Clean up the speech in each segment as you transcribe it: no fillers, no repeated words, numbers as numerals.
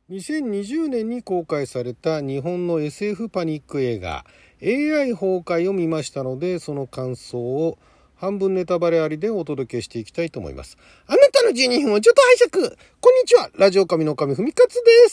2020年に公開された日本の SF パニック映画 AI 崩壊を見ましたので、その感想を半分ネタバレありでお届けしていきたいと思います。あなたの12分をちょっと拝借。こんにちは、ラジオ神の神ふみかつです。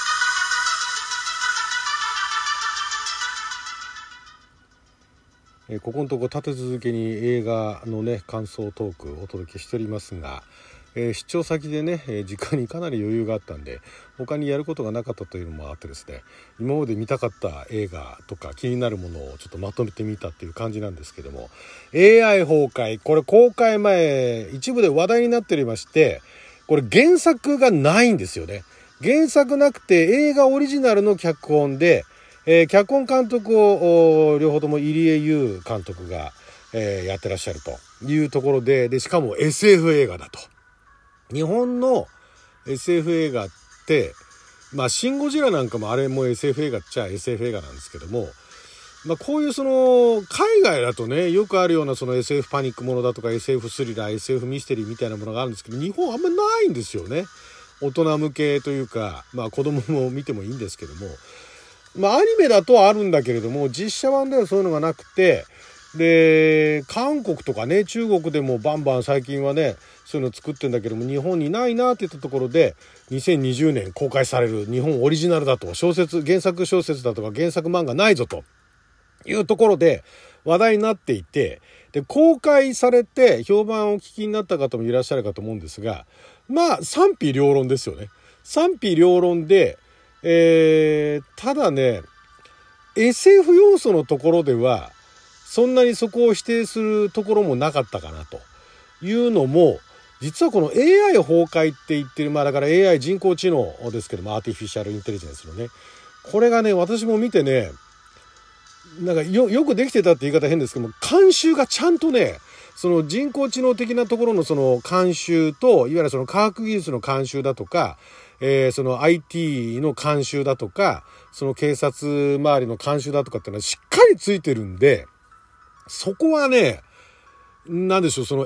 ここのとこ立て続けに映画のね感想トークをお届けしておりますが、出張先でね、時間にかなり余裕があったんで他にやることがなかったというのもあってですね、今まで見たかった映画とか気になるものをちょっとまとめてみたっていう感じなんですけども、 AI 崩壊、これ公開前一部で話題になっておりまして、これ原作がないんですよね。原作なくて映画オリジナルの脚本で、脚本監督を両方とも入江優監督が、やってらっしゃるというところで、しかも SF 映画だと。日本の SF 映画って、シン・ゴジラなんかもあれも SF 映画っちゃ SF 映画なんですけども、こういうその海外だとねよくあるようなその SF パニックものだとか SF スリラー SF ミステリーみたいなものがあるんですけど、日本あんまりないんですよね。大人向けというか、子供も見てもいいんですけども、アニメだとはあるんだけれども実写版ではそういうのがなくて、で韓国とかね中国でもバンバン最近はねそういうの作ってんだけども、日本にないなっていったところで2020年公開される日本オリジナルだと、原作小説だとか原作漫画ないぞというところで話題になっていて、で公開されて評判を聞きになった方もいらっしゃるかと思うんですが、賛否両論ですよね。賛否両論で、ただね SF 要素のところではそんなにそこを否定するところもなかったかなというのも、実はこの AI 崩壊って言ってる、だから AI 人工知能ですけども、アーティフィシャルインテリジェンスのね、これがね私も見てね、なんかよくできてたって言い方変ですけども、監修がちゃんとねその人工知能的なところのその監修と、いわゆるその科学技術の監修だとか、その IT の監修だとか、その警察周りの監修だとかっていうのはしっかりついてるんで、そこはね、なんでしょう、その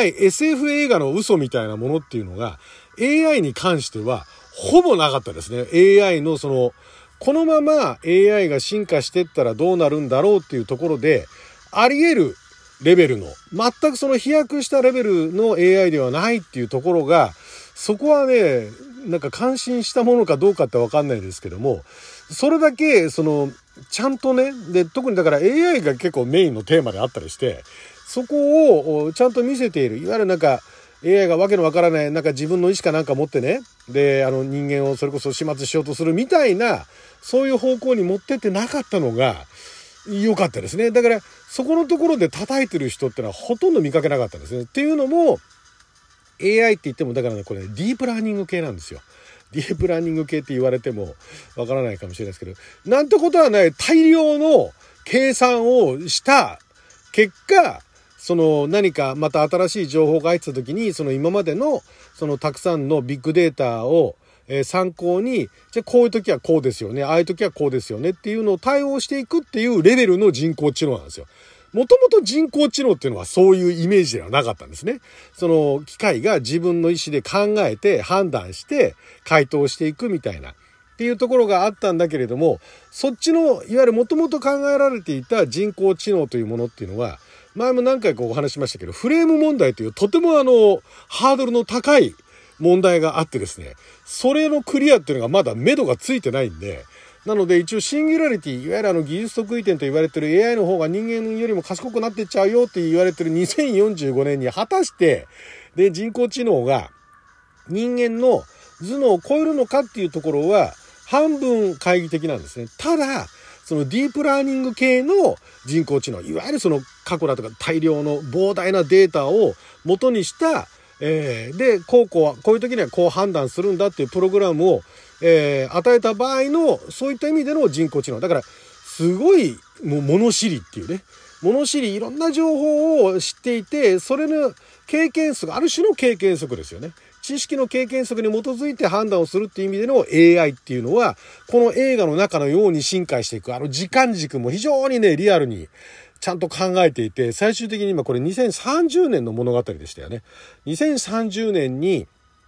SF 映画の嘘みたいなものっていうのが AI に関してはほぼなかったですね。AI のそのこのまま AI が進化していったらどうなるんだろうっていうところで、あり得るレベルの全くその飛躍したレベルの AI ではないっていうところが、そこはねなんか感心したものかどうかって分かんないですけども、それだけそのちゃんとね、で特にだから AI が結構メインのテーマであったりして、そこをちゃんと見せている、いわゆるなんか AI がわけのわからないなんか自分の意思かなんか持ってね、で人間をそれこそ始末しようとするみたいな、そういう方向に持ってってなかったのが良かったですね。だからそこのところで叩いてる人ってのはほとんど見かけなかったんですね。っていうのも AI って言ってもだからね、これねディープラーニング系なんですよ。ディープラーニング系って言われてもわからないかもしれないですけど、なんてことはない大量の計算をした結果、その何かまた新しい情報が入ってた時に、その今までのそのたくさんのビッグデータを参考に、じゃあこういう時はこうですよね、ああいう時はこうですよねっていうのを対応していくっていうレベルの人工知能なんですよ。もともと人工知能っていうのはそういうイメージではなかったんですね。その機械が自分の意思で考えて判断して回答していくみたいなっていうところがあったんだけれども、そっちのいわゆるもともと考えられていた人工知能というものっていうのは、前も何回かお話しましたけど、フレーム問題というとてもハードルの高い問題があってですね、それのクリアっていうのがまだ目処がついてないんで、なので一応シンギュラリティ、いわゆる技術得意点と言われてる AI の方が人間よりも賢くなってっちゃうよって言われてる2045年に果たしてで人工知能が人間の頭脳を超えるのかっていうところは半分懐疑的なんですね。ただそのディープラーニング系の人工知能、いわゆるその過去だとか大量の膨大なデータを元にしたでこういう時にはこう判断するんだっていうプログラムを与えた場合のそういった意味での人工知能だから、すごいもう物知りっていうね、物知りいろんな情報を知っていて、それの経験則、ある種の経験則ですよね。知識の経験則に基づいて判断をするっていう意味での AI っていうのはこの映画の中のように進化していく、時間軸も非常にねリアルにちゃんと考えていて、最終的に今これ2030年の物語でしたよね。2030年に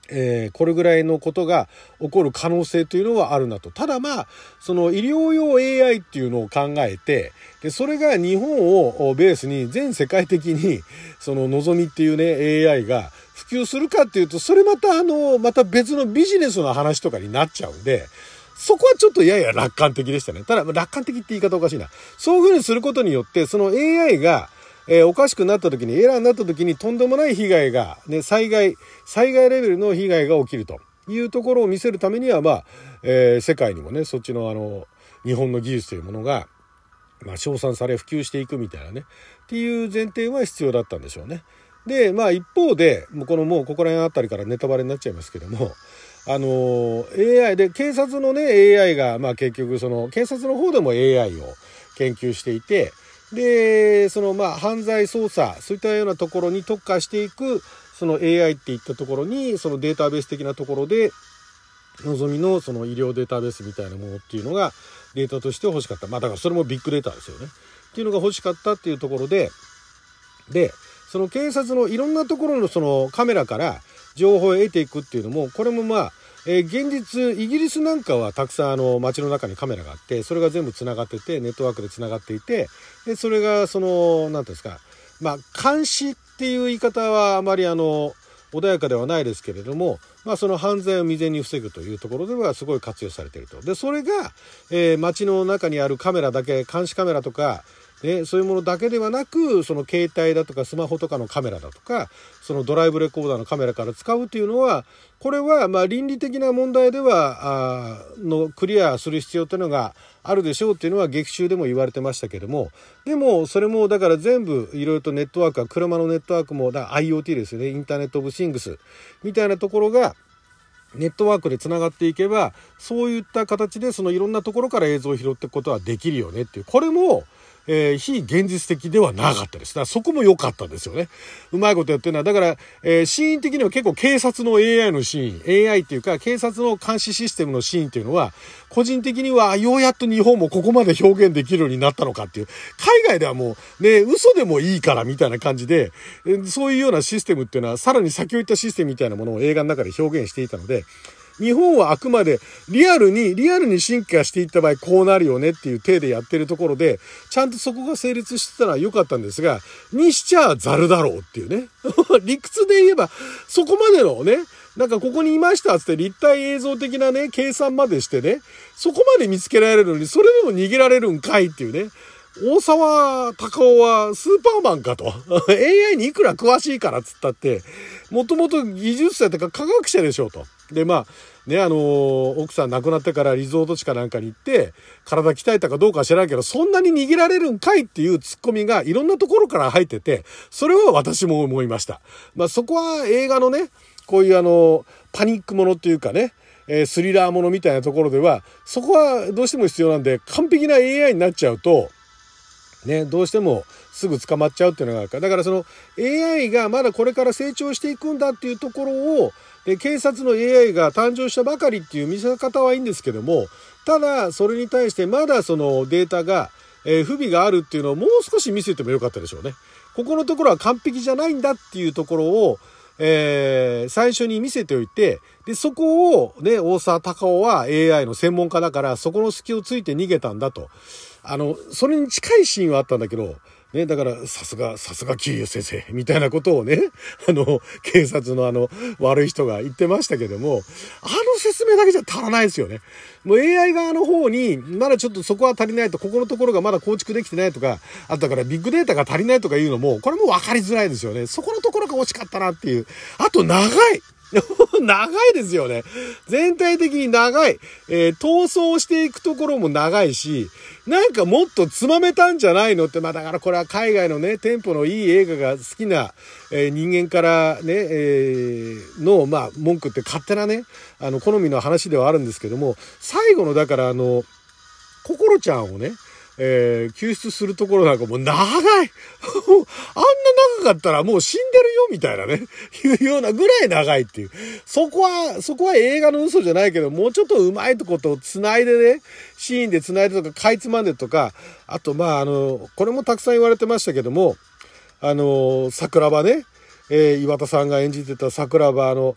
これぐらいのことが起こる可能性というのはあるなと。ただその医療用 AI っていうのを考えて、で、それが日本をベースに全世界的に、そののぞみっていうね、AI が普及するかっていうと、それまた別のビジネスの話とかになっちゃうんで、そこはちょっとやや楽観的でしたね。ただ、楽観的って言い方おかしいな。そういう風にすることによって、その AI が、おかしくなった時に、エラーになった時にとんでもない被害が、ね、災害レベルの被害が起きるというところを見せるためには、世界にもね、そっちの日本の技術というものが、称賛され普及していくみたいなね、っていう前提は必要だったんでしょうね。で、一方で、もうここら辺あたりからネタバレになっちゃいますけども、AI で、警察のね、AI が、結局警察の方でも AI を研究していて、で、犯罪捜査、そういったようなところに特化していく、その AI っていったところに、そのデータベース的なところで、のぞみのその医療データベースみたいなものっていうのがデータとして欲しかった。だからそれもビッグデータですよね。っていうのが欲しかったっていうところで、その警察のいろんなところのそのカメラから情報を得ていくっていうのも、これも現実、イギリスなんかはたくさん街の中にカメラがあって、それが全部つながってて、ネットワークでつながっていて、で、それがなんていうんですか、監視っていう言い方はあまり穏やかではないですけれども、その犯罪を未然に防ぐというところではすごい活用されていると。で、それが、街の中にあるカメラだけ、監視カメラとか、そういうものだけではなく、その携帯だとかスマホとかのカメラだとか、そのドライブレコーダーのカメラから使うというのは、これは倫理的な問題ではクリアする必要というのがあるでしょうっていうのは劇中でも言われてましたけども、でもそれもだから全部いろいろとネットワークは、車のネットワークもIoT ですよね、インターネットオブシングスみたいなところがネットワークでつながっていけば、そういった形でそのいろんなところから映像を拾っていくことはできるよねっていう、これも非現実的ではなかったです。だからそこも良かったですよね。うまいことやってるのは、だから、シーン的には結構警察の AI のシーン、AI っていうか警察の監視システムのシーンっていうのは、個人的にはようやっと日本もここまで表現できるようになったのかっていう、海外ではもうね、嘘でもいいからみたいな感じで、そういうようなシステムっていうのは、さらに先を言ったシステムみたいなものを映画の中で表現していたので、日本はあくまでリアルに進化していった場合こうなるよねっていう体でやってるところで、ちゃんとそこが成立してたら良かったんですが、にしちゃザルだろうっていうね。理屈で言えば、そこまでのね、ここにいましたっつって立体映像的なね、計算までしてね、そこまで見つけられるのに、それでも逃げられるんかいっていうね。大沢たかおはスーパーマンかと。AI にいくら詳しいからっつったって、もともと技術者とか科学者でしょうと。で、奥さん亡くなってからリゾート地かなんかに行って、体鍛えたかどうかは知らないけど、そんなに逃げられるんかいっていうツッコミがいろんなところから入ってて、それは私も思いました。そこは映画のね、こういうパニックものっていうかね、スリラーものみたいなところでは、そこはどうしても必要なんで、完璧な AI になっちゃうと、ね、どうしてもすぐ捕まっちゃうっていうのがあるから。だからその AI がまだこれから成長していくんだっていうところを、警察の AI が誕生したばかりっていう見せ方はいいんですけども、ただそれに対してまだそのデータが、不備があるっていうのをもう少し見せてもよかったでしょうね。ここのところは完璧じゃないんだっていうところを、最初に見せておいて、で、そこをね、大沢たかおは AI の専門家だから、そこの隙をついて逃げたんだと。それに近いシーンはあったんだけど、ね、だから、さすが桐生先生、みたいなことをね、警察の悪い人が言ってましたけども、説明だけじゃ足らないですよね。もう AI 側の方に、まだちょっとそこは足りないと、ここのところがまだ構築できてないとか、あとだからビッグデータが足りないとかいうのも、これも分かりづらいですよね。そこのところが惜しかったなっていう。あと、長いですよね。全体的に長い。逃走していくところも長いし、もっとつまめたんじゃないのって、だからこれは海外のね、テンポのいい映画が好きな、人間からね、の、文句って勝手なね、好みの話ではあるんですけども、最後の、だから、心ちゃんをね、救出するところなんかもう長いあんな長かったらもう死んでるよみたいなね、いうようなぐらい長いっていう。そこは映画の嘘じゃないけど、もうちょっとうまいとことを繋いでね、シーンで繋いでとか、かいつまんでとか、あとこれもたくさん言われてましたけども、桜庭ね、岩田さんが演じてた桜庭、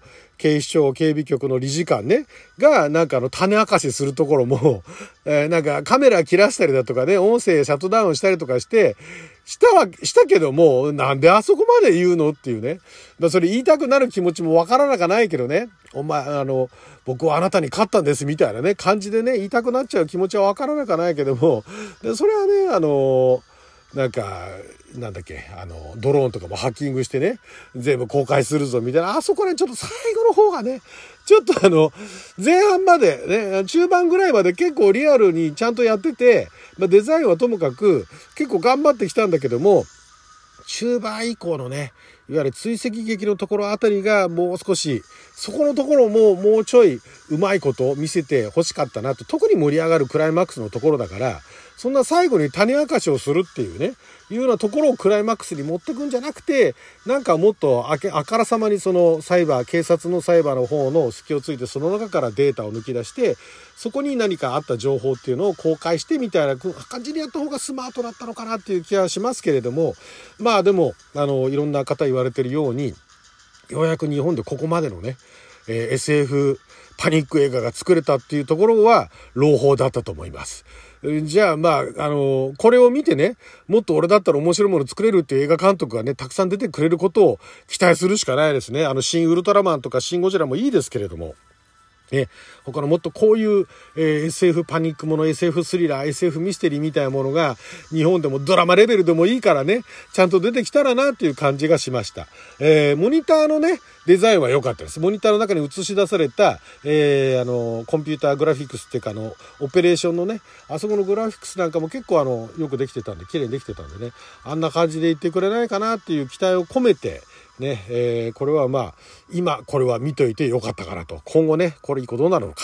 警視庁警備局の理事官ね、がなんか種明かしするところも、なんかカメラ切らしたりだとかね、音声シャットダウンしたりとかして、したけども、なんであそこまで言うのっていうね。それ言いたくなる気持ちもわからなかないけどね。お前、僕はあなたに勝ったんですみたいなね、感じでね、言いたくなっちゃう気持ちはわからなかないけども、それはね、なんか、なんだっけ、ドローンとかもハッキングしてね、全部公開するぞみたいな、あそこね、ちょっと最後の方がね、ちょっと前半までね、中盤ぐらいまで結構リアルにちゃんとやってて、デザインはともかく結構頑張ってきたんだけども、中盤以降のね、いわゆる追跡劇のところあたりがもう少し、そこのところももうちょいうまいことを見せて欲しかったなと、特に盛り上がるクライマックスのところだから、そんな最後に種明かしをするっていうね、いうようなところをクライマックスに持ってくんじゃなくて、なんかもっとあからさまにその警察のサイバーの方の隙をついて、その中からデータを抜き出して、そこに何かあった情報っていうのを公開してみたいな感じにやった方がスマートだったのかなっていう気はしますけれども、まあでも、いろんな方言われてるように、ようやく日本でここまでのね、SF パニック映画が作れたっていうところは朗報だったと思います。じゃあこれを見てね、もっと俺だったら面白いもの作れるっていう映画監督がね、たくさん出てくれることを期待するしかないですね。新ウルトラマンとかシンゴジラもいいですけれども。他のもっとこういう、SF パニックもの、SF スリラー、SF ミステリーみたいなものが日本でもドラマレベルでもいいからね、ちゃんと出てきたらなっていう感じがしました。モニターのね、デザインは良かったです。モニターの中に映し出された、コンピューターグラフィックスっていうかオペレーションのね、あそこのグラフィックスなんかも結構よくできてたんで、綺麗にできてたんでね、あんな感じで言ってくれないかなっていう期待を込めて、ね、これは今これは見といてよかったかなと。今後ね、これ以降どうなるのか。